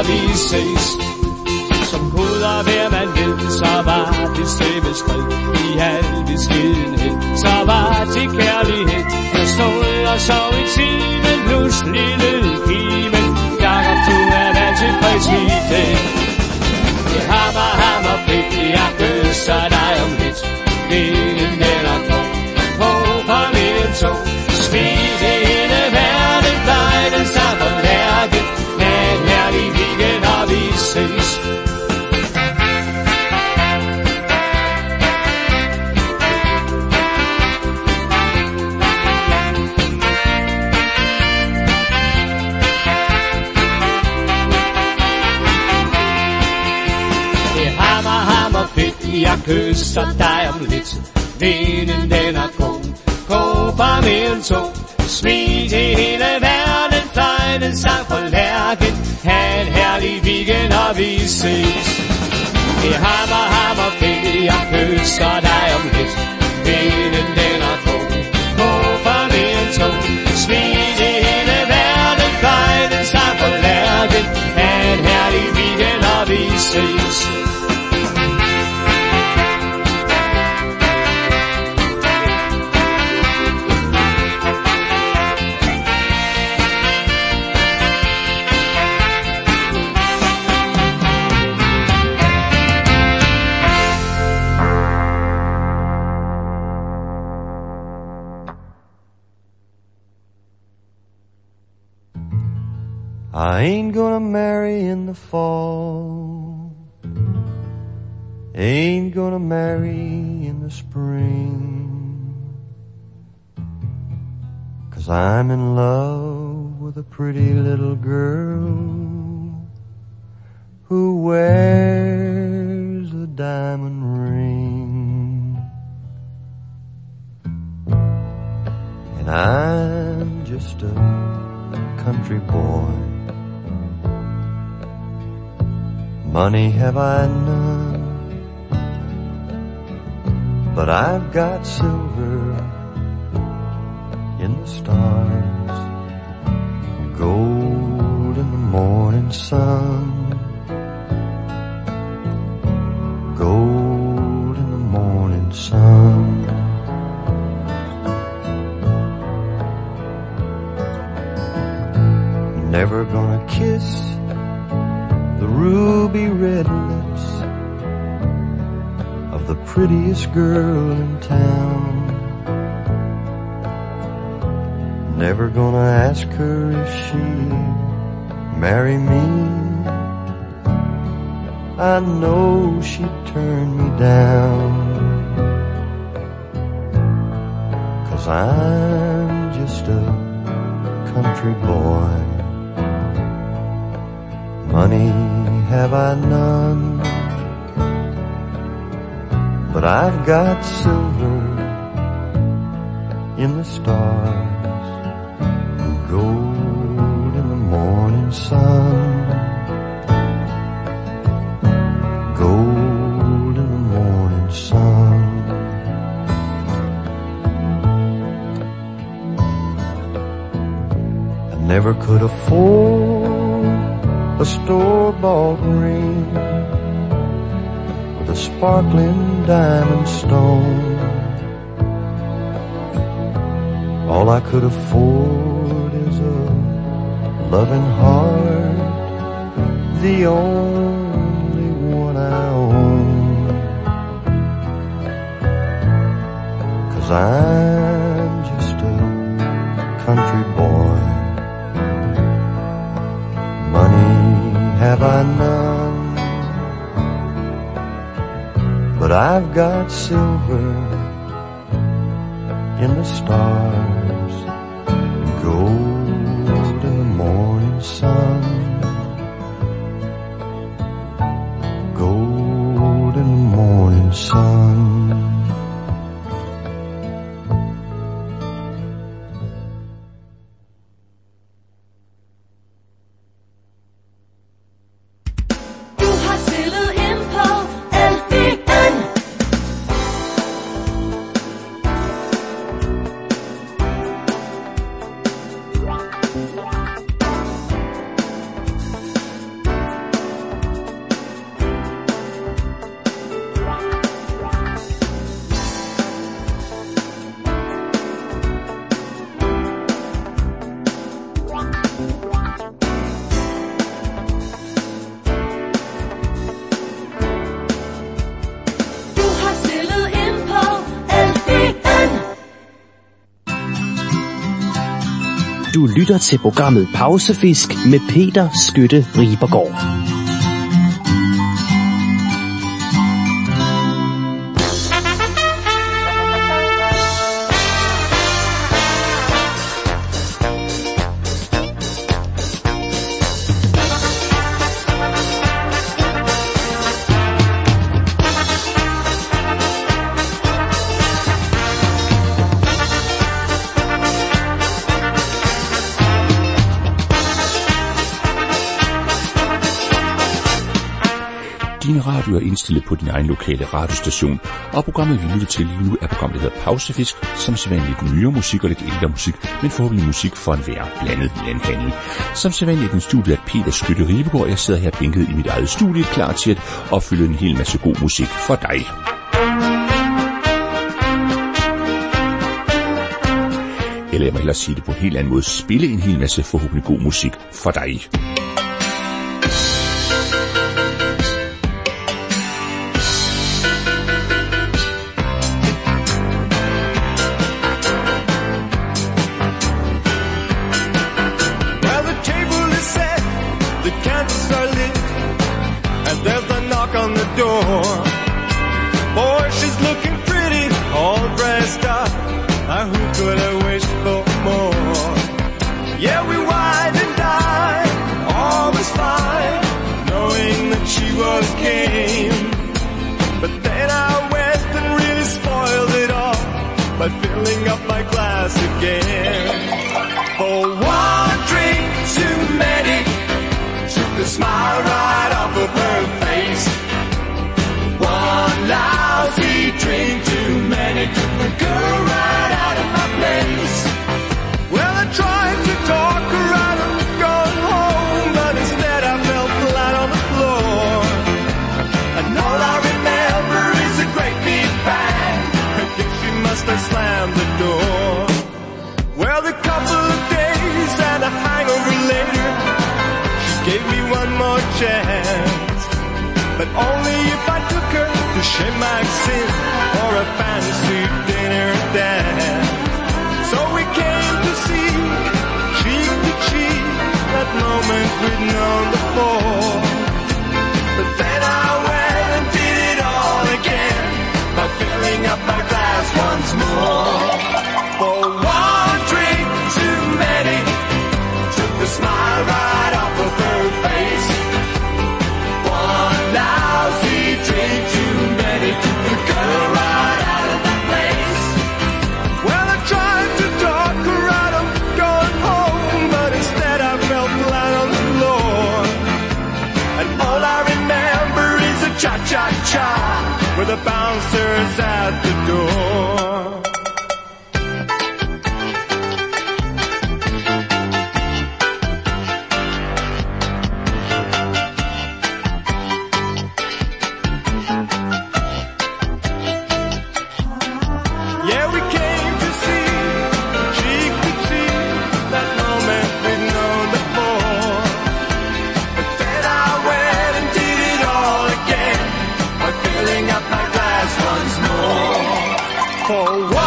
vi ses. Som Gud og hver man ved, så var det stemme skred i al beskedenhed. Så var det kærlighed, der stod og sov i timen. Pludselig lød kimen, Jakob, du er da tilfreds i det. Det hammer, pligt, jeg kysser dig om lidt. Vinden den er grå, på familien tog. Smid det hele verden, dig den samme lærket. Ha' en herlig weekend, og vi ses. Jeg kysser dig om lidt. Vinden den er god, gå bare mere end to. Smid til hele verden, fløj den sang for lærken. Ha' en herlig weekend, og vi ses. Det hammer, fedt, jeg kysser dig om lidt. Vinden den er god, gå bare mere end to. Smid til hele verden, fløj den sang for lærken. Ha' en herlig weekend, og vi ses. I ain't gonna marry in the fall, ain't gonna marry in the spring, 'cause I'm in love with a pretty little girl who wears a diamond ring. And I'm just a country boy. Money have I none, but I've got silver in the stars, gold in the morning sun, gold in the morning sun. Never gonna kiss the ruby red lips of the prettiest girl in town. Never gonna ask her if she'd marry me. I know she'd turn me down, 'cause I'm just a country boy. Money have I none, but I've got silver in the stars, gold in the morning sun, gold in the morning sun. I never could afford a store-bought ring with a sparkling diamond stone. All I could afford is a loving heart, the only one I own. 'Cause I'm just a country boy. Money have I none, but I've got silver in the stars, gold in the morning sun, gold in the morning sun. Du lytter til programmet Pausefisk med Peter Skytte Ribergaard. Din radio er indstillet på din egen lokale radiostation, og programmet vi lytter til lige nu er programmet, der hedder Pausefisk, som sædvanligt lidt nyere musik og lidt ældre musik, men forhåbentlig musik for enhver blandet landhandel. Som sædvanligt den studie er Peter Skytte Ribergaard, jeg sidder her bænket i mit eget studie, klar til at opfylde en hel masse god musik for dig. Eller jeg må hellere sige det på en helt anden måde, spille en hel masse forhåbentlig god musik for dig. Filling up my glass again. For one drink too many took the smile right off of her face. One lousy drink too many took the girl right out of my place. Well, I tried to talk her out of going home, but instead I fell flat on the floor. And all I remember is a great big bang. I slammed the door. Well, a couple of days and a hangover later, she gave me one more chance, but only if I took her to Chez Maxime or a fancy dinner dance. So we came to see, cheek to cheek, that moment we'd known before. But then I went and did it all again by filling up my glass once more. For one drink too many took the smile right off of her face. One lousy drink too many took the girl right out of the place. Well, I tried to talk her out of going home, but instead I fell flat on the floor. And all I remember is a cha-cha-cha with the bouncers at the door. Yeah, we came to see, cheek to cheek, that moment we've known before. But then I went and did it all again by filling up my glass once more. For what?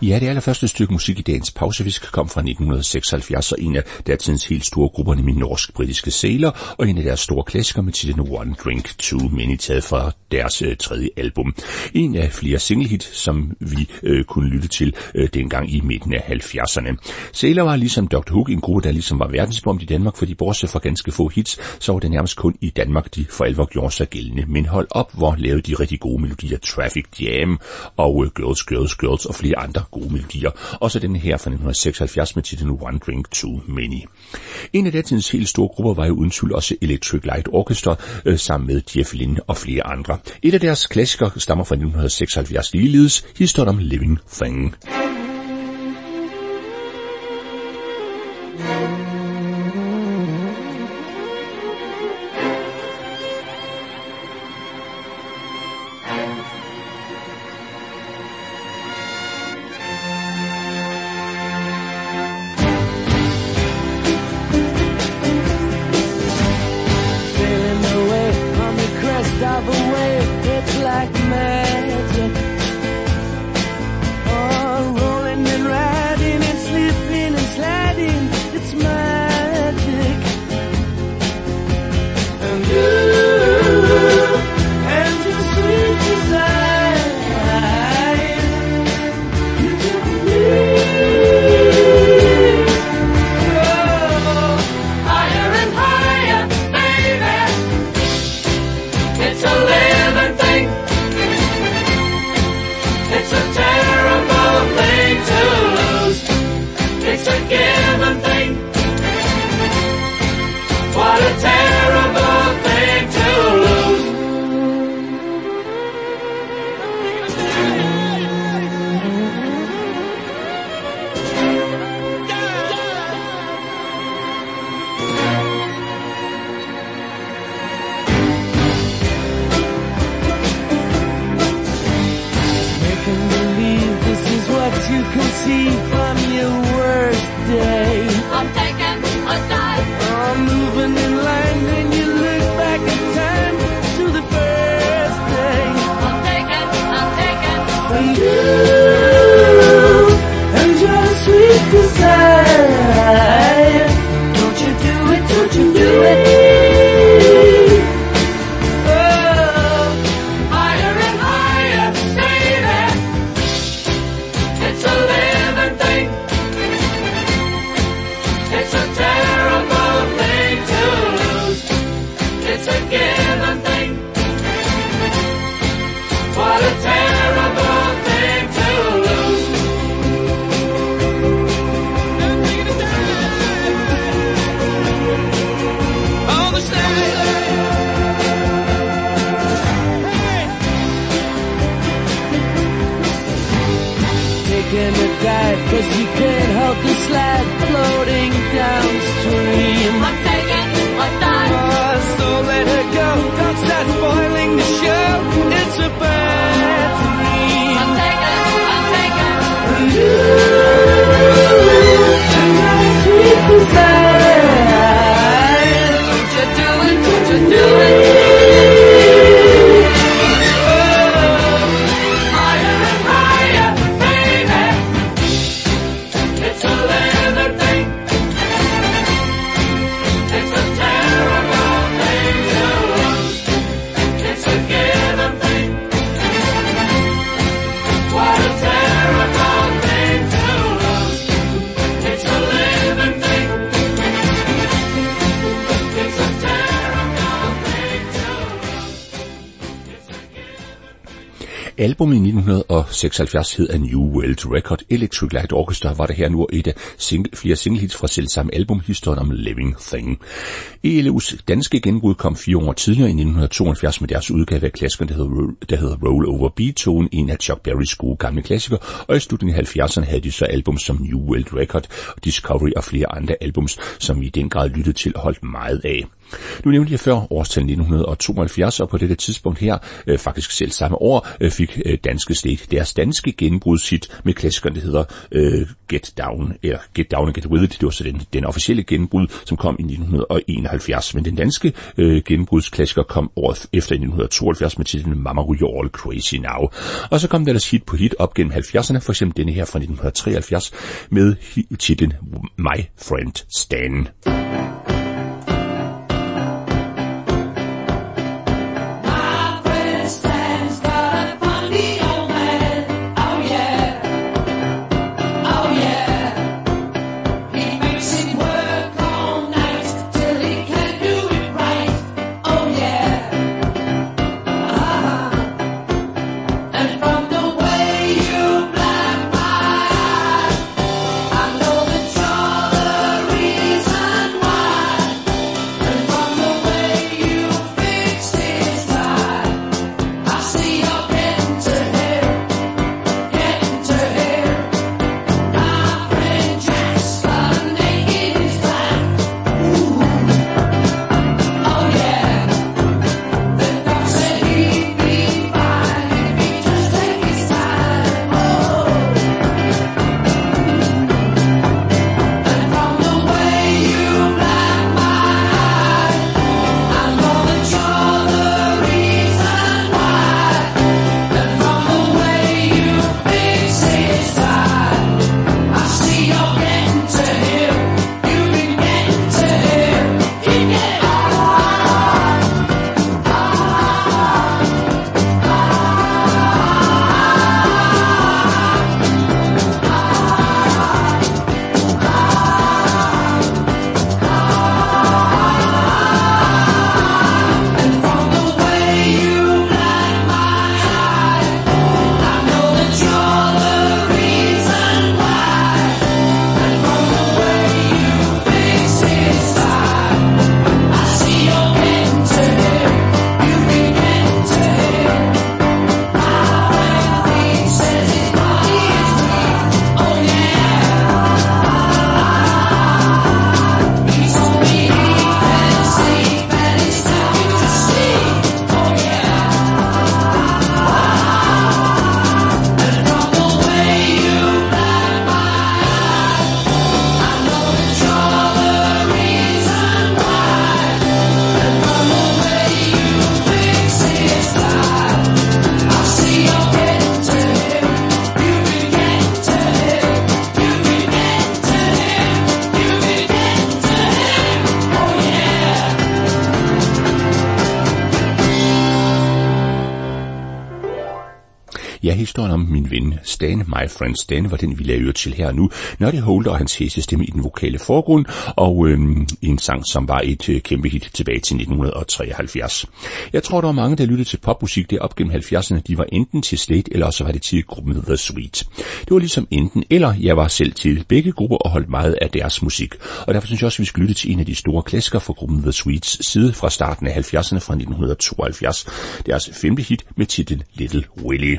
Ja, det allerførste stykke musik i dagens pausefisk kom fra 1976, og en af datidens helt store grupper, nemlig norsk-britiske Sailor, og en af deres store klassikere med titlen One Drink Too Many, taget fra deres tredje album. En af flere singlehits, som vi kunne lytte til dengang i midten af 70'erne. Sailor var ligesom Dr. Hook en gruppe, der ligesom var verdensberømt i Danmark, fordi bortset fra ganske få hits, så var det nærmest kun i Danmark, de for alvor gjorde sig gældende. Men hold op, hvor lavede de rigtig gode melodier, Traffic Jam og Girls, Girls, Girls og flere andre gode melodier. Og så den her fra 1976 med titlen One Drink Too Many. En af datidens helt store grupper var jo uden tvivl også Electric Light Orchestra, sammen med Jeff Lynne og flere andre. Et af deres klassikere stammer fra 1976 ligeledes, historien om Living Thing. Albummet i 1976 hed A New World Record. Electric Light Orchestra var det her nu et af flere singlehits fra selvsamme album, historien om Living Thing. ELO's danske genbrud kom 4 år tidligere i 1972 med deres udgave af klassikeren, der hedder Roll Over Beethoven, en af Chuck Berrys gode gamle klassikere, og i slutningen af 70'erne havde de så album som New World Record, Discovery og flere andre albums, som vi i den grad lyttede til og holdt meget af. Nu nævnte jeg før årstal 1972, og på dette tidspunkt her, faktisk selv samme år, fik danske State deres danske gennembrudshit med klassikeren, der hedder Get Down and Get With It. Det var så den officielle gennembrud, som kom i 1971, men den danske gennembrudsklassiker kom året efter i 1972 med titlen Mama You're All Crazy Now. Og så kom der ellers hit på hit op gennem 70'erne, for eksempel denne her fra 1973 med titlen My Friend Stan. Ja, historien om min ven Stan, My Friend Stan, var den vi lader til her nu. Nutty Holder og hans hæsestemme i den vokale forgrund, og en sang, som var et kæmpe hit tilbage til 1973. Jeg tror, der var mange, der lyttede til popmusik der op gennem 70'erne. De var enten til Slate, eller så var det til gruppen The Sweets. Det var ligesom enten eller. Jeg var selv til begge grupper og holdt meget af deres musik. Og derfor synes jeg også, at vi skal lytte til en af de store klassikere fra gruppen The Sweets side fra starten af 70'erne fra 1972. Deres femte hit med titlen Little Willie.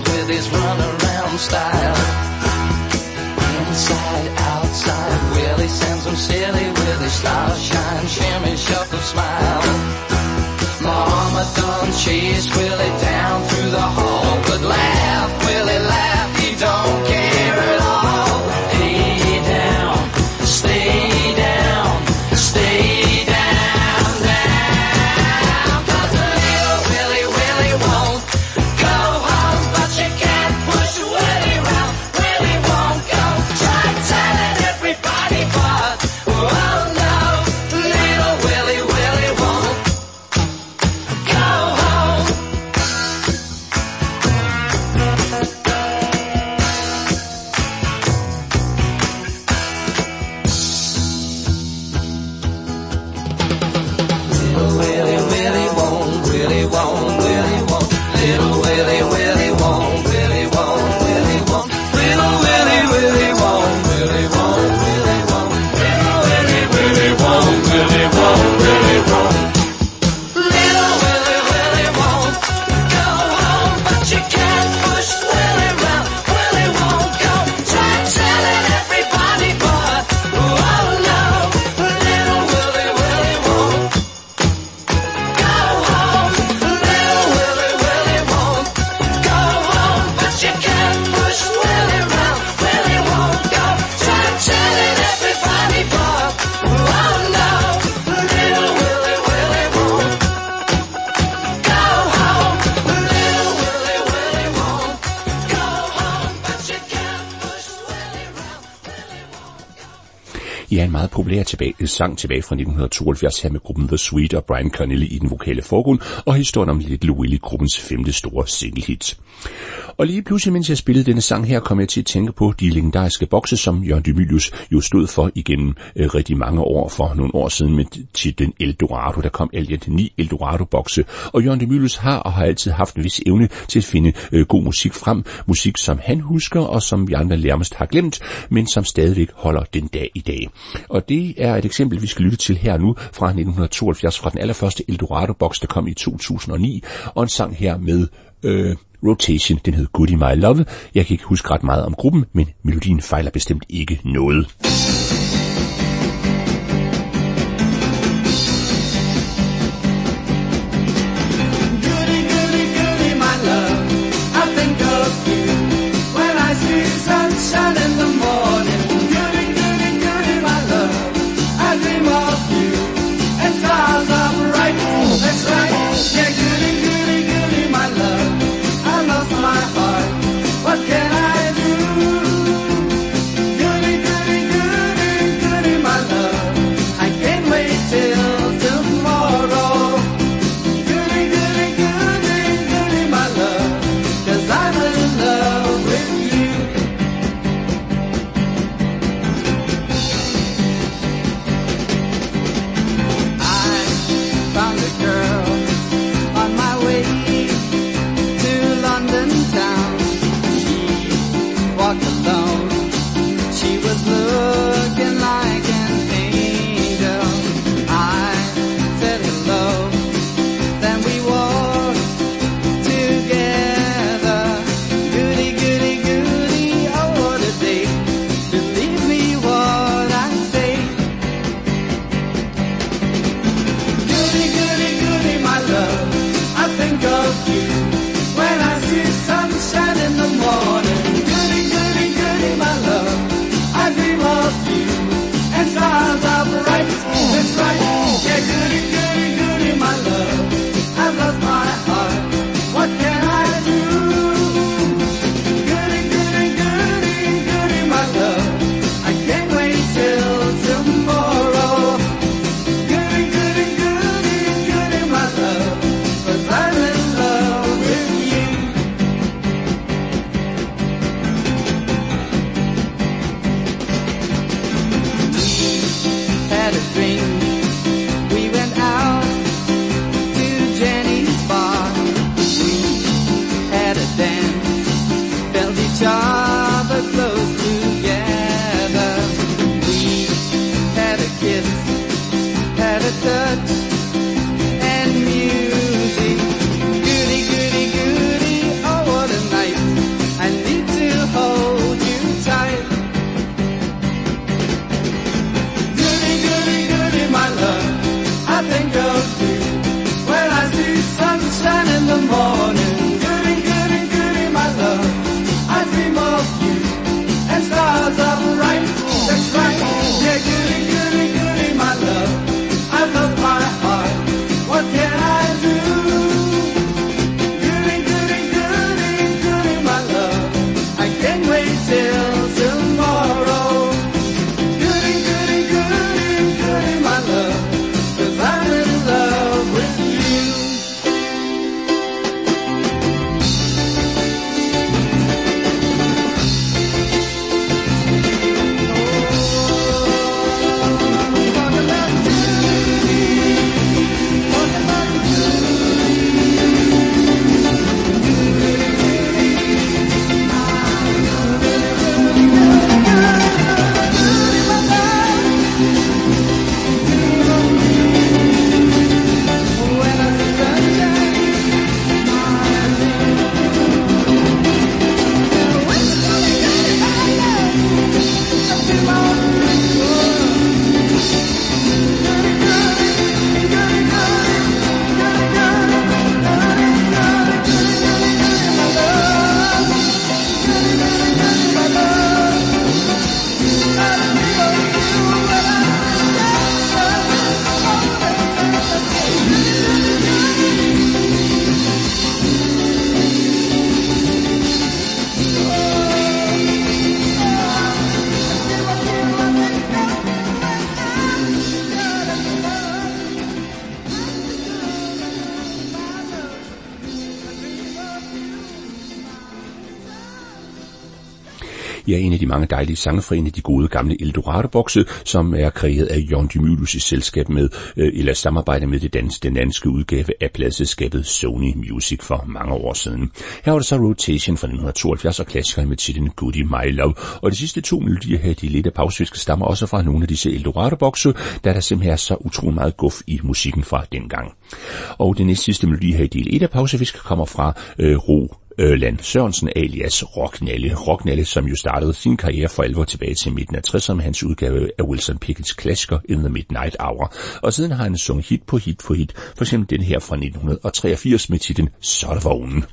Inside, outside, Willie Ja, en meget populær sang tilbage fra 1972 her med gruppen The Sweet og Brian Connelly i den vokale forgrund, og historien om Little Willie, gruppens 5. store singlehit. Og lige pludselig, mens jeg spillede denne sang her, kom jeg til at tænke på de legendariske bokse, som Jørgen de Mylius jo stod for igennem rigtig mange år, for nogle år siden med titlen Eldorado. Der kom alt 9 Eldorado-bokse, og Jørgen de Mylius har altid haft en vis evne til at finde god musik frem. Musik, som han husker, og som vi andre nærmest har glemt, men som stadigvæk holder den dag i dag. Og det er et eksempel, vi skal lytte til her nu fra 1972, fra den allerførste Eldorado-boks, der kom i 2009, og en sang her med Rotation, den hed Goody My Love. Jeg kan ikke huske ret meget om gruppen, men melodien fejler bestemt ikke noget. What can I do? Goody, goody, goody, er en af de mange dejlige sange fra en af de gode gamle Eldorado-bokse, som er kreeret af Jon Dymulus i selskab med, eller samarbejde med den danske udgave af pladeselskabet Sony Music for mange år siden. Her var det så Rotation fra 1972 og klassikeren med titlen Goodie My Love. Og de sidste 2 melodier her, de lidt af pausefisk, stammer også fra nogle af disse Eldorado-bokse, da der simpelthen er så utrolig meget guf i musikken fra dengang. Og den næste sidste melodi her i del 1 af pausefisk kommer fra Roland Sørensen alias Rocknalle, som jo startede sin karriere for alvor tilbage til midten af 60'erne med hans udgave af Wilson Pickett's klassiker In the Midnight Hour. Og siden har han sunget hit på hit, for eksempel den her fra 1983 med titlen Så er der vognen.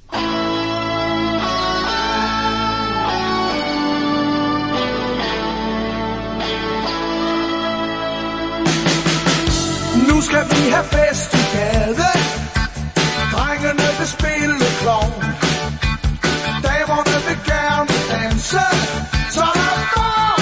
Nu skal vi have fest i gade. Drengene vil spille klovn. Damerne vil gerne danse. Så er der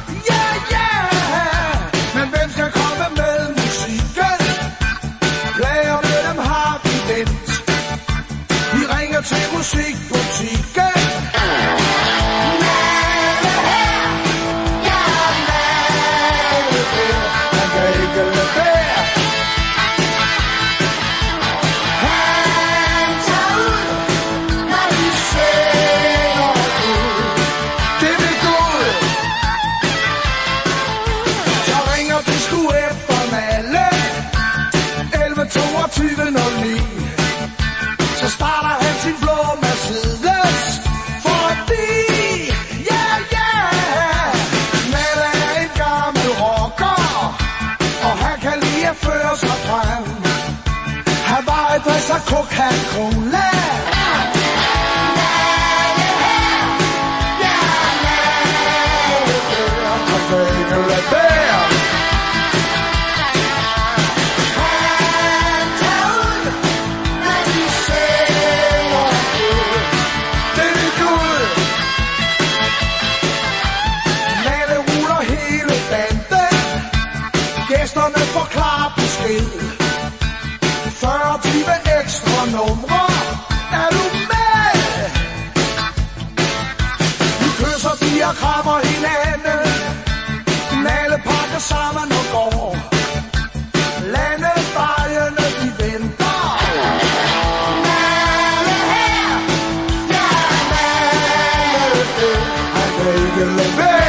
yeah. Men hvem skal komme med musikken? Plagerne dem har vi vendt. Vi ringer til musikbutikken. Så starter han sin blå Mercedes, fordi Nalle er en gammel rocker, og han kan lide at føre sig frem. Han var et dress af Coca-Cola. Forklar besked. 40 ekstra numre. Er du med? Vi kysser, de og krammer hinanden. Nalle pakker sammen og går. Landevejene de venter. Nalle her. Ja, Nalle her. Han kan ikke lade være.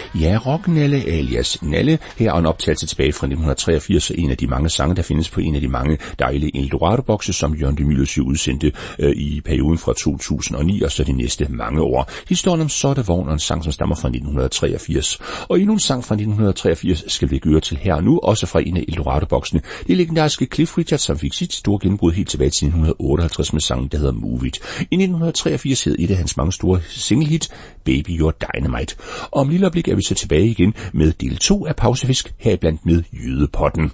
Ja, Rock-Nalle alias Nalle. Her er en optagelse tilbage fra 1983, en af de mange sange, der findes på en af de mange dejlige Eldorado-bokse, som Jørgen de Mylius udsendte i perioden fra 2009 og så de næste mange år. Historien om Sottevogn og en sang, som stammer fra 1983. Og endnu en sang fra 1983 skal vi gøre til her og nu, også fra en af Eldorado-boksene. Det legendariske Cliff Richard, som fik sit store gennembrud helt tilbage til 1958 med sangen, der hedder Move It. I 1983 hed et af hans mange store singlehit, Baby You're Dynamite. Og om lille øjeblik er vi så tilbage igen med del 2 af Pausefisk, heriblandt med Jydepotten.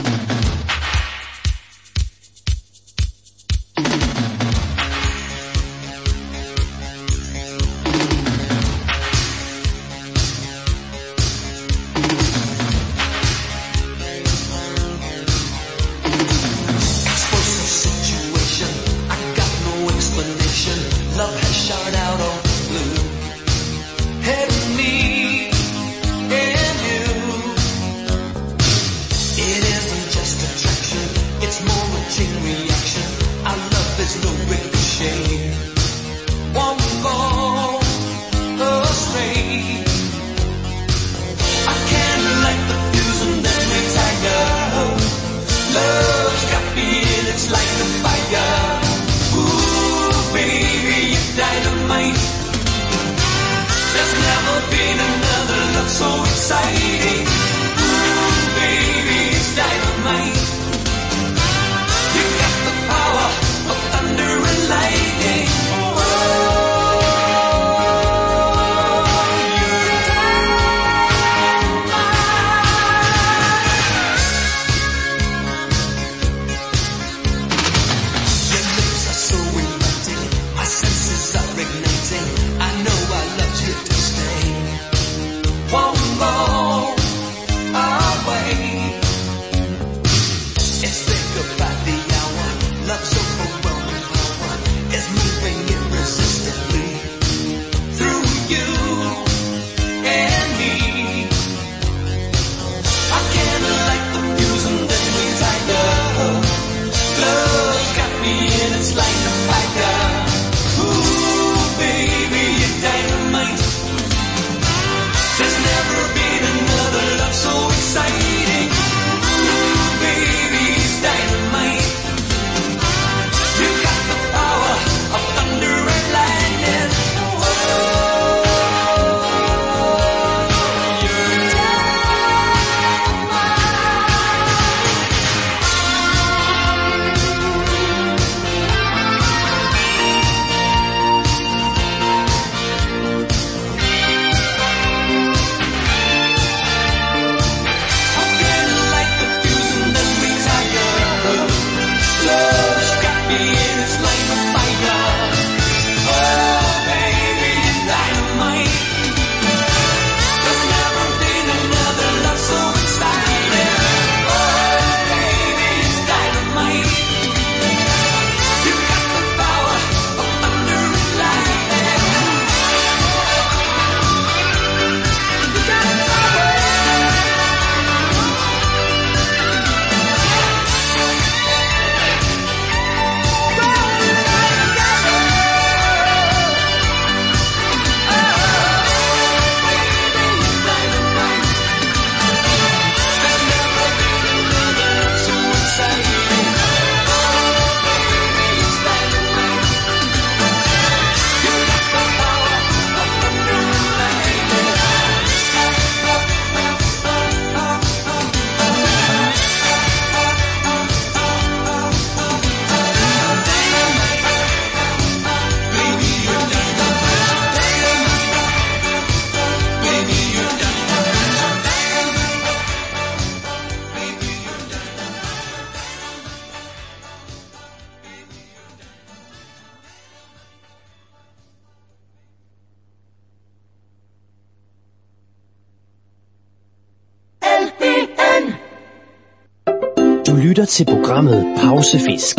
Du lytter til programmet Pausefisk.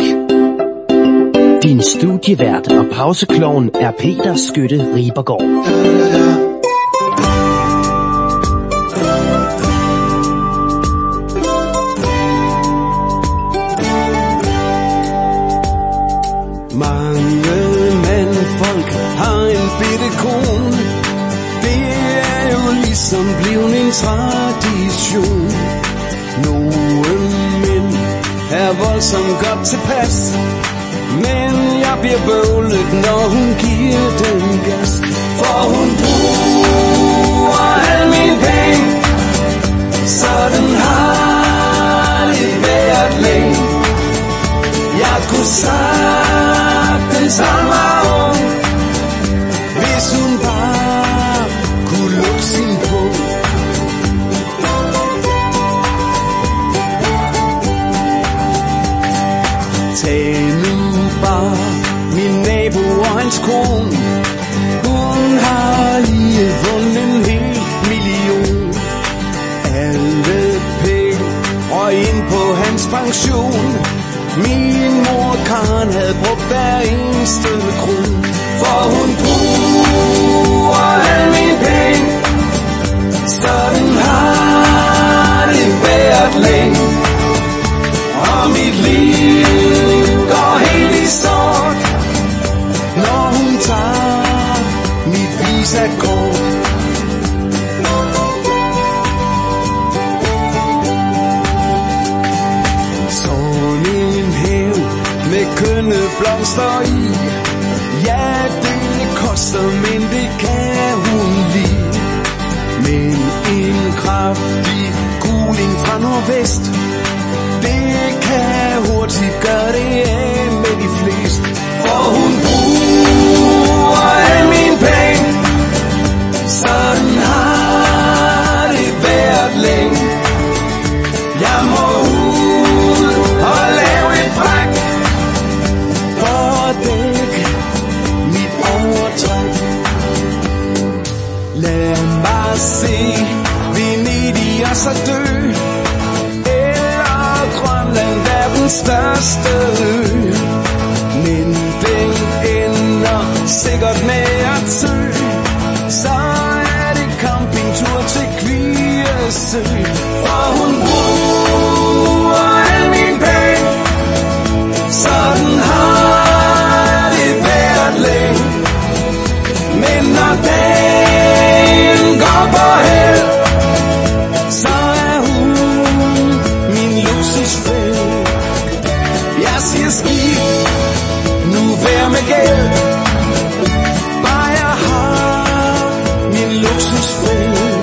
Din studievært og pauseklovn er Peter Skytte Ribergaard. Mange mandfolk har en bitte kone. Det er jo lige ligesom blevet en tradition. Nogle mænd er voldsomt godt tilpas, men jeg bliver bøvlet, når hun giver den gas. For hun bruger al min penge, sådan har det været længe. Jeg kunne sagtens have mig om, hvis hun bare kunne lukke sin bog. Tag nu bare min nabo og hans kone. Hun har lige vundet en hel million. Alle penge og ind på hans pension. Min mor Karen havde brugt hver eneste krone. For hun bruger al min penge, sådan har det været længe. Og mit liv går helt i sort, når hun tager mit visakort. Sådan en have med kønne blomster i, ja, det koster, men det kan hun lide. Men en kraftig kuling fra nordvest, det kan hurtigt gøre det af med de fleste. For hun bruger al min penge, sådan har det været længe. Jeg må ud og lave et bræk for at dække mit overtræk. Lad mig se Venedig og så dø, Grønland, verdens største ø. Men den ender sikkert med at sø. Så er det campingtur til Kviesø. For hun bruger al min penge, sådan har det været længe. Men når dagen går på held, så er hun min luksusfælde. Jeg siger skib, nu vær med gæld, bare jeg har min luksusfælde.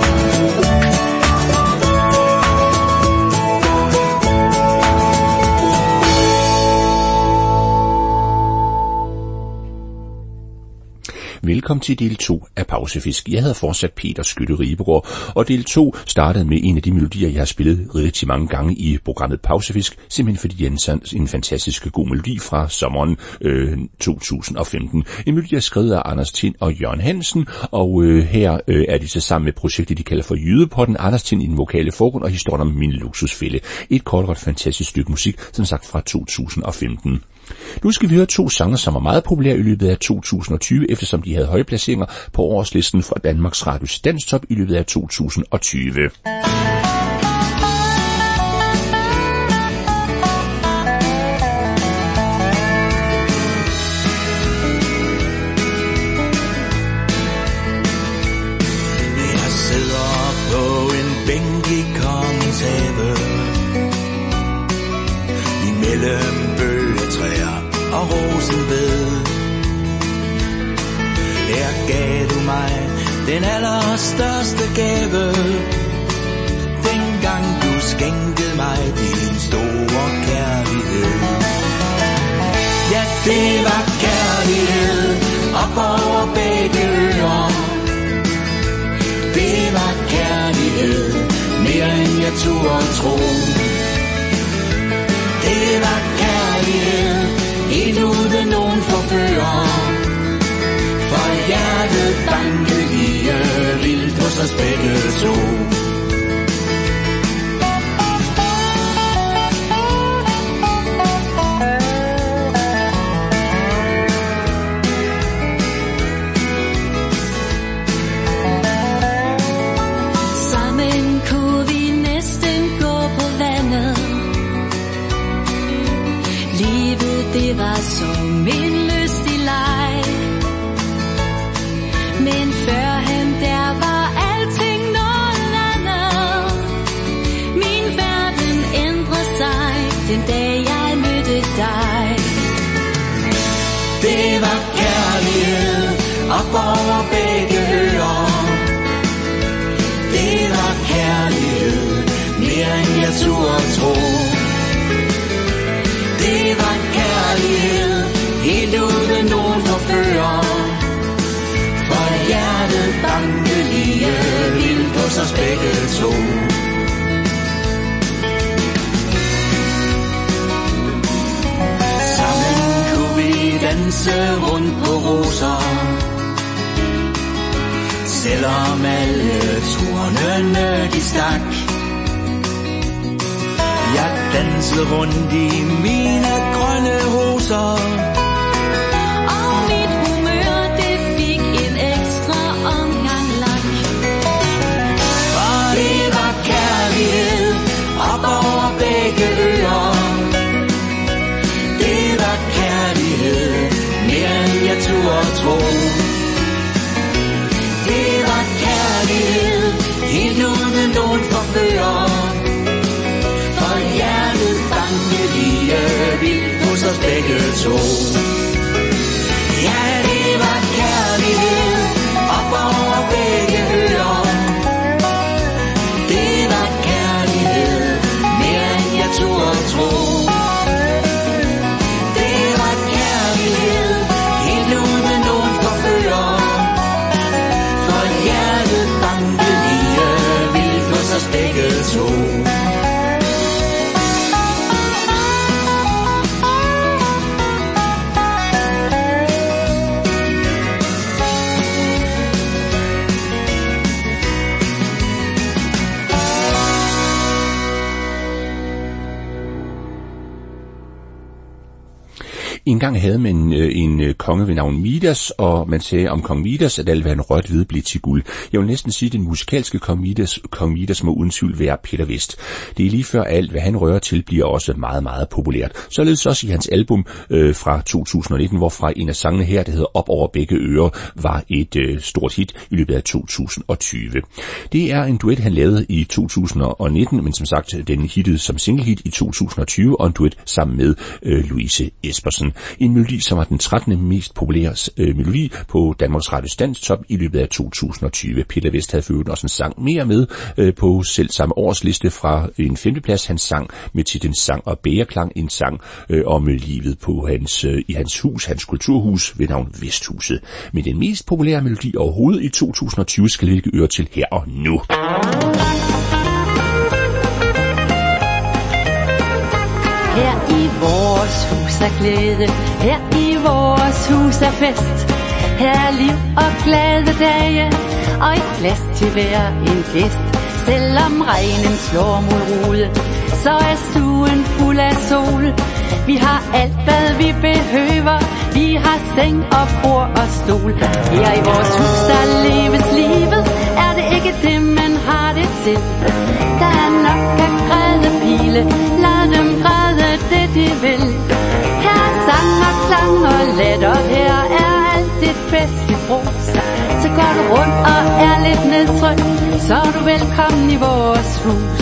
Velkommen til del 2 af Pausefisk. Jeg hedder fortsat Peter Skytte Ribegaard, og del 2 startede med en af de melodier, jeg har spillet rigtig mange gange i programmet Pausefisk, simpelthen fordi en fantastisk god melodi fra sommeren 2015. En melodi er skrevet af Anders Tind og Jørgen Hansen, og her er de så sammen med projektet, de kalder for Jydepotten. Anders Tind i den vokale forgrund og historien om Min luksusfælde. Et kort og fantastisk stykke musik, som sagt fra 2015. Nu skal vi høre to sanger, som var meget populære i løbet af 2020, eftersom de havde høje placeringer på årslisten fra Danmarks Radios Danstop i løbet af 2020. Jeg sidder på en bænk i Kongens Have, imellem bøgetræer og rosenved. Her gav du mig den allerstørste gave, dengang du skænkede mig din store kærlighed. Ja, det var kærlighed op over begge ører. Det var kærlighed mere end jeg turde tro. Det var kærlighed helt uden nogen forfører. For hjertet bankede lige vildt hos os begge to. Sammen kunne vi næsten gå på vandet. Livet det var som en lystig leg. Men førhen der var alting noget op over begge ører. Det var kærlighed, mere end jeg turde tro. Det var kærlighed, helt uden nogen forfører. For hjertet bankede lige vildt hos os begge to. Sammen kunne vi danse rundt på roser, selvom alle tornene de stak. Jeg dansede rundt i mine grønne roser, Og mit humør, det fik en ekstra omgang lak. for det var kærlighed op over begge ører. Det var kærlighed, mere end jeg turde tro. Det var kærlighed, helt uden nogen forfører. For hjertet bankede lige vildt hos os begge to. Ja, det var kærlighed op over begge ører. Det var kærlighed, mere end jeg turde tro. Det var kærlighed, helt uden nogen forfører. For hjertet bankede lige vildt hos os begge to. En gang havde man en konge ved navn Midas, og man sagde om kong Midas, at alt hvad han rørte ved blev til guld. Jeg vil næsten sige, at den musikalske kong Midas må uden tvivl være Peter Vest. Det er lige før alt hvad han rører til bliver også meget, meget populært. Således også i hans album fra 2019, hvorfra en af sangene her, der hedder Op over begge ører, var et stort hit i løbet af 2020. Det er en duet, han lavede i 2019, men som sagt, den hittede som singlehit i 2020, og en duet sammen med Louise Espersen. En melodi, som var den 13. mest populære melodi på Danmarks Radios Danstop i løbet af 2020. Peter Vest havde ført også en sang mere med på selv samme års liste fra en 5. plads. Han sang med titlen Sang og Bægerklang, en sang om livet på i hans hus, hans kulturhus ved navn Vesthuset. Men den mest populære melodi overhovedet i 2020 skal lægge øre til her og nu. Her i vores hus er glæde, her i vores hus er fest. Her er liv og glade dage, og et glas til hver en gæst. Selvom regnen slår mod rude, så er stuen fuld af sol. Vi har alt hvad vi behøver, vi har seng og bord og stol. Her i vores hus der leves livet, er det ikke det man har det til. Der er nok af græde pile, lad dem græde det de vil. Her er sang og klang og latter, her er alt et festligt brus. Så går du rundt og er lidt nedtrykt, så er du velkommen i vores hus.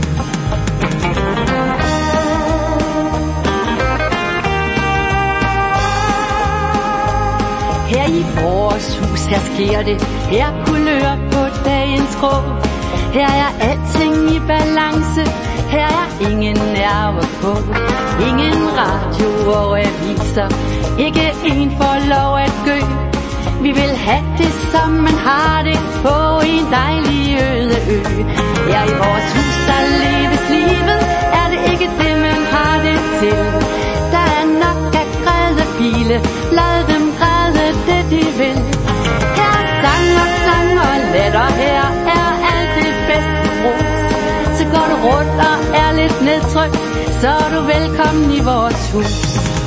Her i vores hus, her sker det, her kulør på dagens grå. Her er alting i balance, her er ingen nerver på. Ingen radio og aviser, ikke en får lov at gø. Vi vil have det, som man har det på en dejlig øde ø. Her i vores hus, der leves livet, er det ikke det, man har det til. Der er nok af græde pile, lad dem græde det de vil. Her er sang og klang og latter, her er alt det bedste brus. Så går du rundt og er lidt nedtrykt, så er du velkommen i vores hus.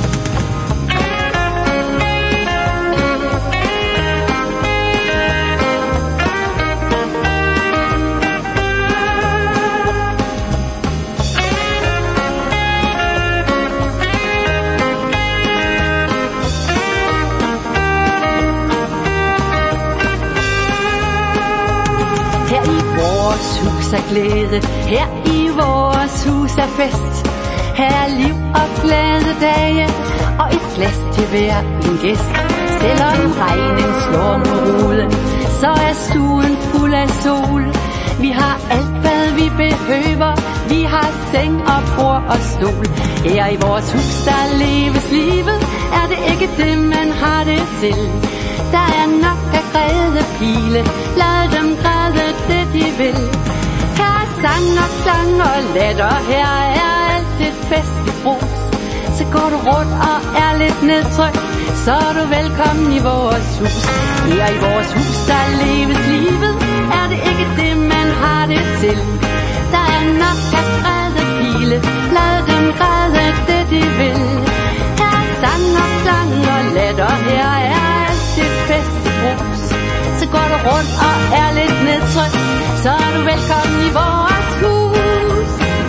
Hus er glæde, her i vores hus er fest. Her er liv og glade dage, og et glas til hver en gæst. Selvom regnen slår mod ruden, så er stuen fuld af sol. Vi har alt, hvad vi behøver. Vi har seng og bord og stol. Her i vores hus, der leves livet. Er det ikke det, man har det til? Der er nok af græde pile. Lad dem græde det, de vil. Her er sang og latter. Her er alt et festligt brus. Så går du rundt og er lidt nedtrykt, så er du velkommen i vores hus. Her i vores hus, der leves livet. Er det ikke det, man har det til? Der er nok af græde pile. Lad dem græde det, de vil. Her er sang og latter. Her er alt et festligt brus. Så går du rundt og er lidt nedtrykt, så er du velkommen i vores hus.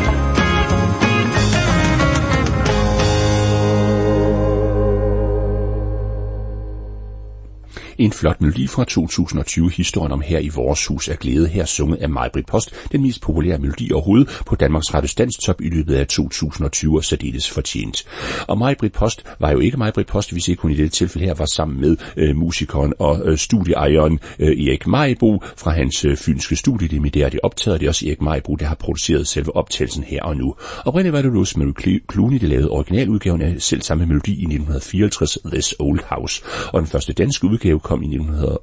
En flot melodi fra 2020, historien om Her i vores hus er glæde, her sunget af Maj-Britt Post, den mest populære melodi overhovedet på Danmarks Radios Danstop i løbet af 2020 og særdeles fortjent. Og Maj-Britt Post var jo ikke Maj-Britt Post, hvis ikke hun i dette tilfælde her var sammen med musikeren og studieejeren Erik Maribo fra hans fynske studie. Det er med det optaget, det er også Erik Maribo, der har produceret selve optagelsen her og nu. Oprindeligt var det Rosemary Clooney, der lavede originaludgaven af selv samme melodi i 1954, This Old House. Og den første danske udgave kom i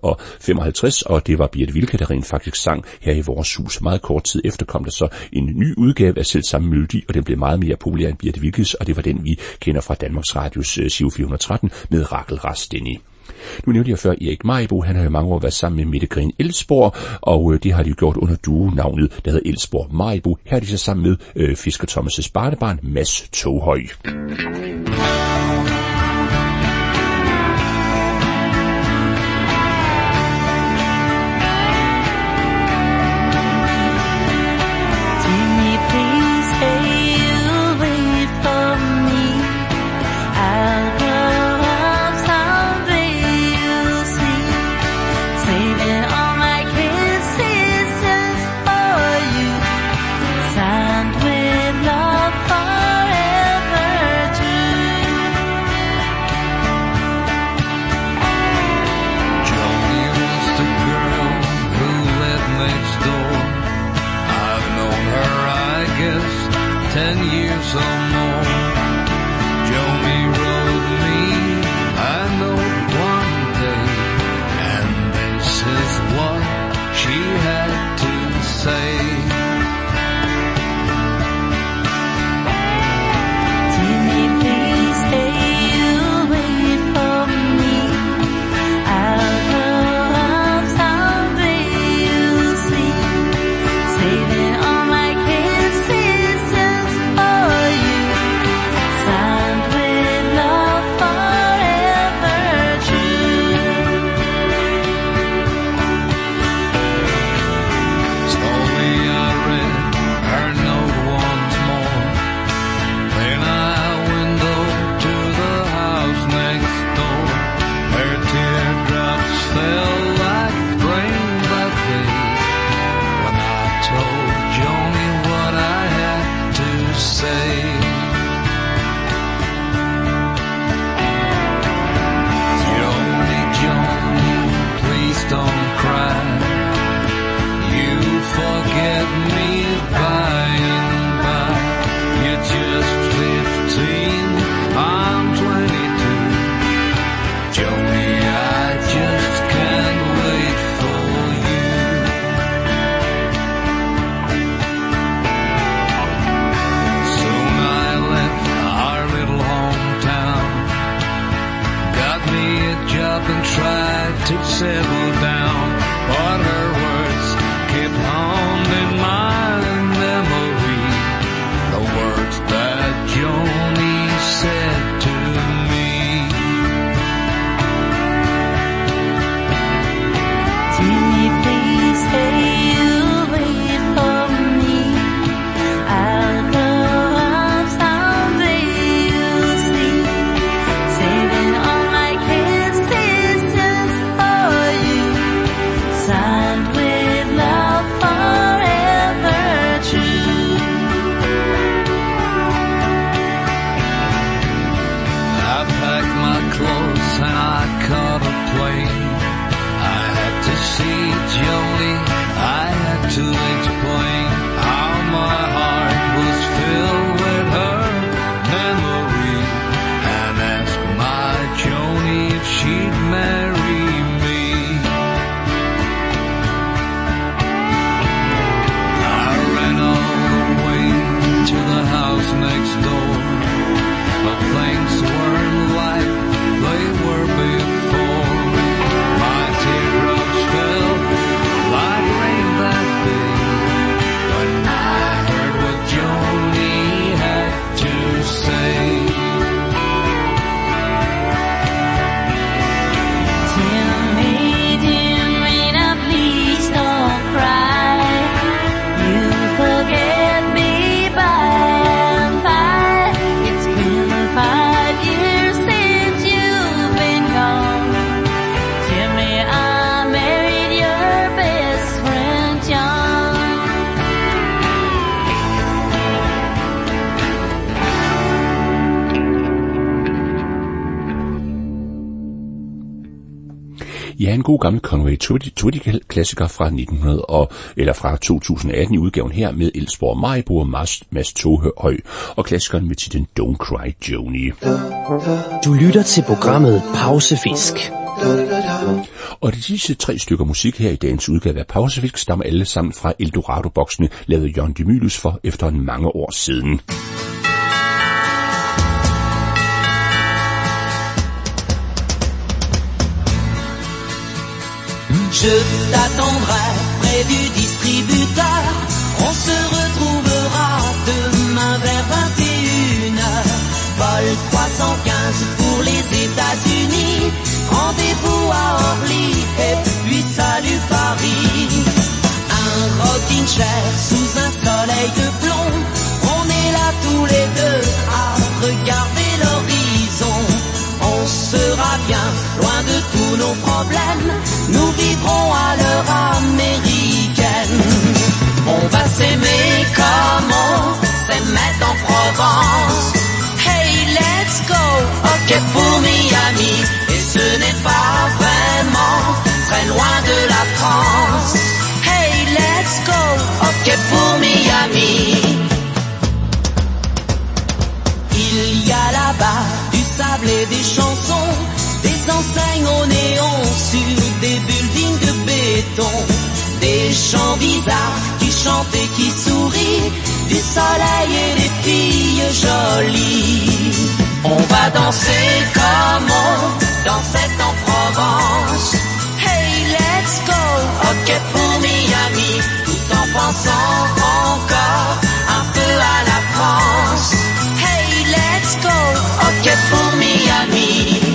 1955, og det var Birthe Wilke, der rent faktisk sang Her i vores hus. Meget kort tid efter kom der så en ny udgave af selv samme melodi, og den blev meget mere populær end Birthe Wilkes, og det var den, vi kender fra Danmarks Radios Giro 413 med Rakel Rasteni. Nu nævnte jeg før Erik Maribo, han har jo mange år været sammen med Mette Green Elsborg, og det har de jo gjort under duo-navnet, der hedder Elsborg Maribo. Her er de så sammen med Fisker Thomas' barnebarn, Mads Toghøj. Saving all my kisses for you. Ja, en god gammel Conway Twitty-klassiker fra 2018 i udgaven her med Elsborg Maribo og Mads Toghøj og klassikeren med titlen Don't Cry Joni. Du lytter til programmet Pausefisk. Og disse 3 stykker musik her i dagens udgave af Pausefisk stammer alle sammen fra Eldorado-boksene, lavet Jørgen de Mylius for efter en mange år siden. Je t'attendrai près du distributeur. On se retrouvera demain vers 21h. Vol 315 pour les États-Unis. Rendez-vous à Orly et puis salut Paris. Un rocking chair sous un soleil de plomb. On est là tous les deux à regarder l'horizon. On sera bien loin de tous nos problèmes. Nous vivrons à l'heure américaine. On va s'aimer comme on s'aimait en Provence. Hey, let's go, ok pour Miami. Et ce n'est pas vraiment très loin de la France. Hey, let's go, ok pour Miami. Il y a là-bas du sable et des chansons, des enseignes au néon sur des buildings de béton, des chants bizarres qui chantent et qui sourient, du soleil et des filles jolies. On va danser comme on dansait en Provence. Hey, let's go, ok pour Miami, tout en pensant encore un peu à la France. Hey, let's go, ok pour Miami.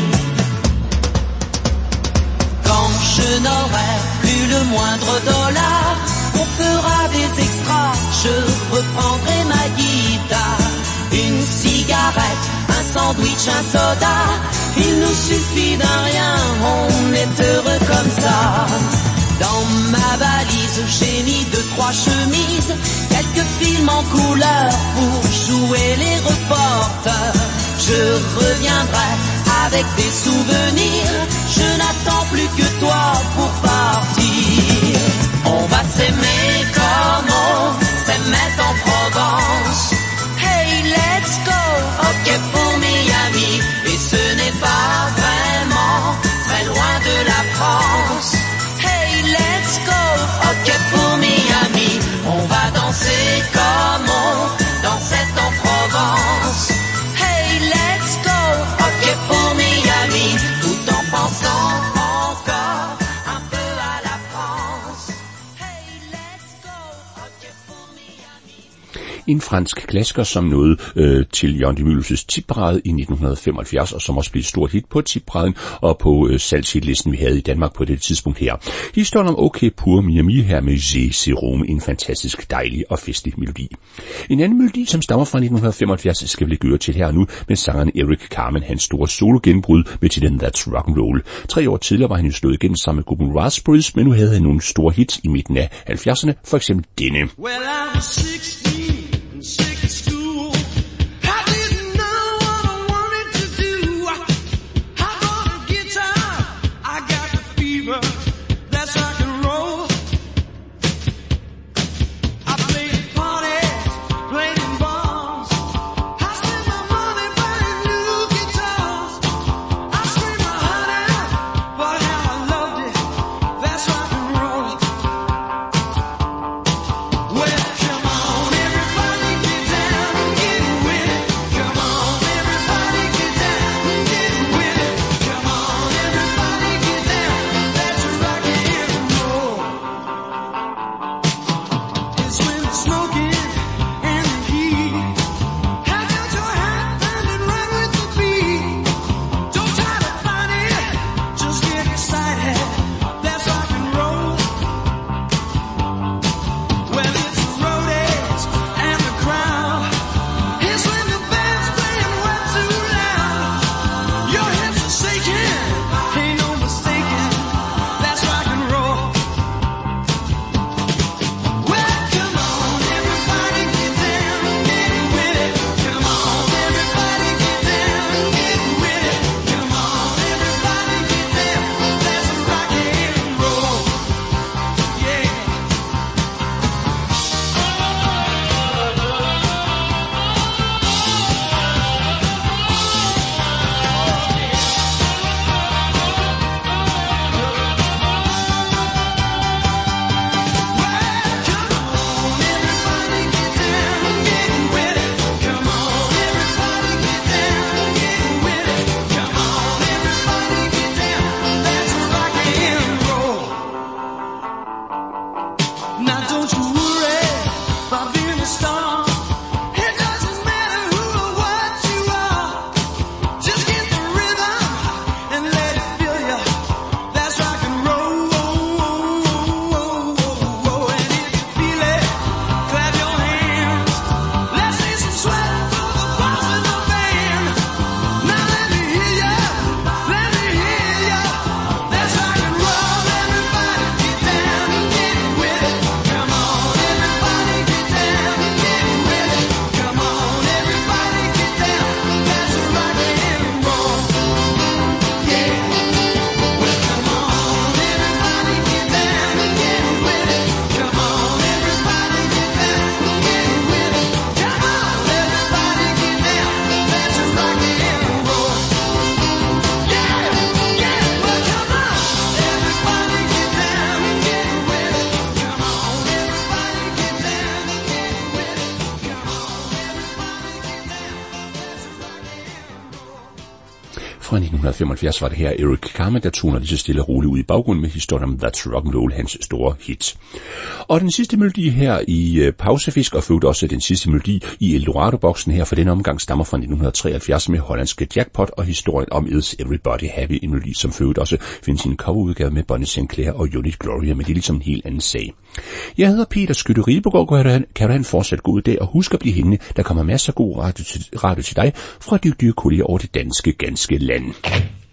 Quand je n'aurai plus le moindre dollar, on fera des extras, je reprendrai ma guitare. Une cigarette, un sandwich, un soda, il nous suffit d'un rien, on est heureux comme ça. Dans ma valise, j'ai mis 2-3 chemises, quelques films en couleur pour jouer les reporters. Je reviendrai avec des souvenirs, je n'attends plus que toi pour partir. On va s'aimer comme on s'aimait en Provence. Hey, let's go, ok pour Miami. Et ce n'est pas vraiment très loin de la France. Hey, let's go, ok pour Miami. On va danser comme on dansait en Provence. Hey, let's go, ok pour Miami. Tout en pensant encore un peu à la France. Hey, let's go, ok pour Miami. En fransk klassiker, som nåede til Jørgen de Mylius' tipparade i 1975, og som også blev et stort hit på tipparaden og på salgshitlisten, vi havde i Danmark på det tidspunkt her. Historien om OK pour Miami her med J.C. Rome, en fantastisk dejlig og festlig melodi. En anden melodi, som stammer fra 1975, skal vi lægge øre til her nu med sangeren Eric Carmen, hans store solo-genbrud med titlen That's Rock'n'Roll. 3 år tidligere var han jo slået igennem sammen med gruppen Raspberries, men nu havde han nogle store hits i midten af 70'erne, for eksempel denne. Well, I was 16 and sick of school. I didn't know what I wanted to do. I bought a guitar, I got the fever, that's rock and roll. I played at parties, played in bars. I spent my money buying new guitars. I screamed my heart out, but how I loved it, that's rock and roll. Well, come on in. fra 1975 var det her Eric Carmen, der toner lige så stille og roligt ud i baggrunden med historien om That's Rock'n'Roll, hans store hit. Og den sidste melodi her i Pausefisk, og for også den sidste melodi i Eldorado-boksen her, for den omgang stammer fra 1973 med hollandske Jackpot og historien om Is Everybody Happy, en melodi, som for øvrigt også findes i en coverudgave med Bonnie Sinclair og Unit Gloria, men det er ligesom en helt anden sag. Jeg hedder Peter Skytte Ribegaard, kan du have en fortsat god dag, og husk at blive hængende, der kommer masser af god radio til dig fra dygtige kolleger over det danske ganske land.